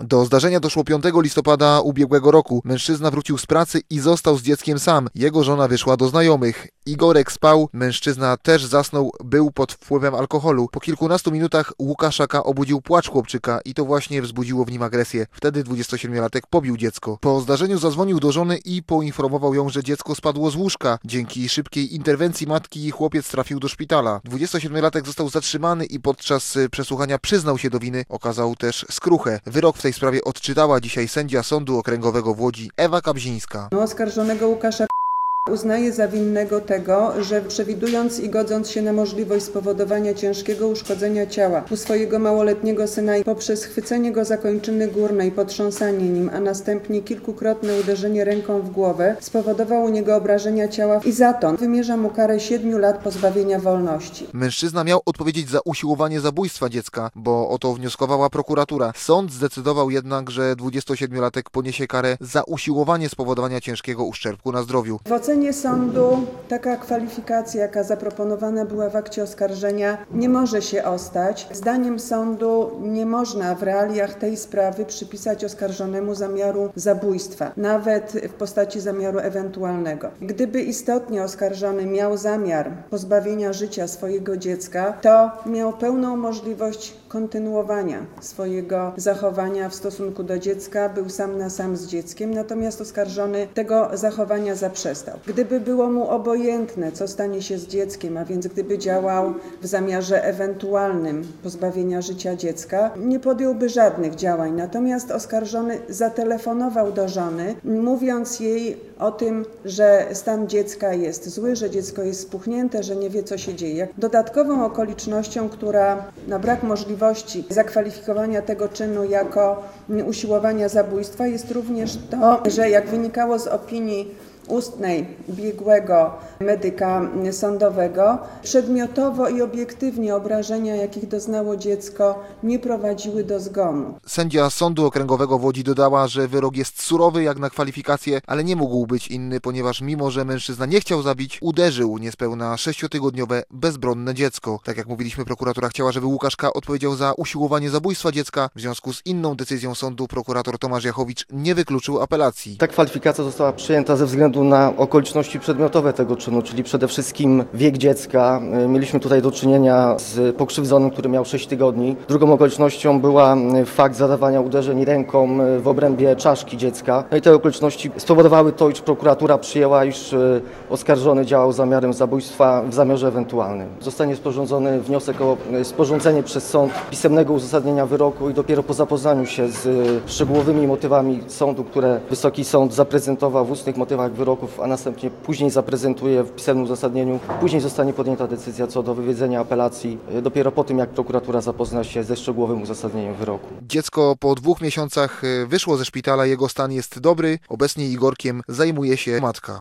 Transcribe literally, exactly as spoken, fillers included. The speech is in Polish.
Do zdarzenia doszło piątego listopada ubiegłego roku. Mężczyzna wrócił z pracy i został z dzieckiem sam. Jego żona wyszła do znajomych. Igorek spał, mężczyzna też zasnął, był pod wpływem alkoholu. Po kilkunastu minutach Łukasza K. obudził płacz chłopczyka i to właśnie wzbudziło w nim agresję. Wtedy dwudziestosiedmiolatek pobił dziecko. Po zdarzeniu zadzwonił do żony i poinformował ją, że dziecko spadło z łóżka. Dzięki szybkiej interwencji matki chłopiec trafił do szpitala. dwudziestosiedmiolatek został zatrzymany i podczas przesłuchania przyznał się do winy. Okazał też skruchę. Wyrok w tej sprawie odczytała dzisiaj sędzia Sądu Okręgowego w Łodzi Ewa Kabzińska. Oskarżonego Łukasza uznaje za winnego tego, że przewidując i godząc się na możliwość spowodowania ciężkiego uszkodzenia ciała u swojego małoletniego syna i poprzez chwycenie go za kończyny górne i potrząsanie nim, a następnie kilkukrotne uderzenie ręką w głowę, spowodował u niego obrażenia ciała i za to wymierza mu karę siedmiu lat pozbawienia wolności. Mężczyzna miał odpowiedzieć za usiłowanie zabójstwa dziecka, bo o to wnioskowała prokuratura. Sąd zdecydował jednak, że dwudziestosiedmiolatek poniesie karę za usiłowanie spowodowania ciężkiego uszczerbku na zdrowiu. W ocenie sądu taka kwalifikacja, jaka zaproponowana była w akcie oskarżenia, nie może się ostać. Zdaniem sądu nie można w realiach tej sprawy przypisać oskarżonemu zamiaru zabójstwa, nawet w postaci zamiaru ewentualnego. Gdyby istotnie oskarżony miał zamiar pozbawienia życia swojego dziecka, to miał pełną możliwość kontynuowania swojego zachowania w stosunku do dziecka, był sam na sam z dzieckiem, natomiast oskarżony tego zachowania zaprzestał. Gdyby było mu obojętne, co stanie się z dzieckiem, a więc gdyby działał w zamiarze ewentualnym pozbawienia życia dziecka, nie podjąłby żadnych działań. Natomiast oskarżony zatelefonował do żony, mówiąc jej o tym, że stan dziecka jest zły, że dziecko jest spuchnięte, że nie wie, co się dzieje. Dodatkową okolicznością, która na brak możliwości zakwalifikowania tego czynu jako usiłowania zabójstwa, jest również to, że jak wynikało z opinii ustnej biegłego medyka sądowego, przedmiotowo i obiektywnie obrażenia, jakich doznało dziecko, nie prowadziły do zgonu. Sędzia Sądu Okręgowego w Łodzi dodała, że wyrok jest surowy jak na kwalifikacje, ale nie mógł być inny, ponieważ mimo, że mężczyzna nie chciał zabić, uderzył niespełna sześciotygodniowe bezbronne dziecko. Tak jak mówiliśmy, prokuratura chciała, żeby Łukasz K. odpowiedział za usiłowanie zabójstwa dziecka. W związku z inną decyzją sądu prokurator Tomasz Jachowicz nie wykluczył apelacji. Ta kwalifikacja została przyjęta ze względu na okoliczności przedmiotowe tego czynu, czyli przede wszystkim wiek dziecka. Mieliśmy tutaj do czynienia z pokrzywdzonym, który miał sześć tygodni. Drugą okolicznością była fakt zadawania uderzeń ręką w obrębie czaszki dziecka. No i te okoliczności spowodowały to, iż prokuratura przyjęła, iż oskarżony działał z zamiarem zabójstwa w zamiarze ewentualnym. Zostanie sporządzony wniosek o sporządzenie przez sąd pisemnego uzasadnienia wyroku i dopiero po zapoznaniu się z szczegółowymi motywami sądu, które Wysoki Sąd zaprezentował w ustnych motywach wyroków, a następnie później zaprezentuje w pisemnym uzasadnieniu. Później zostanie podjęta decyzja co do wywiedzenia apelacji, dopiero po tym, jak prokuratura zapozna się ze szczegółowym uzasadnieniem wyroku. Dziecko po dwóch miesiącach wyszło ze szpitala, jego stan jest dobry. Obecnie Igorkiem zajmuje się matka.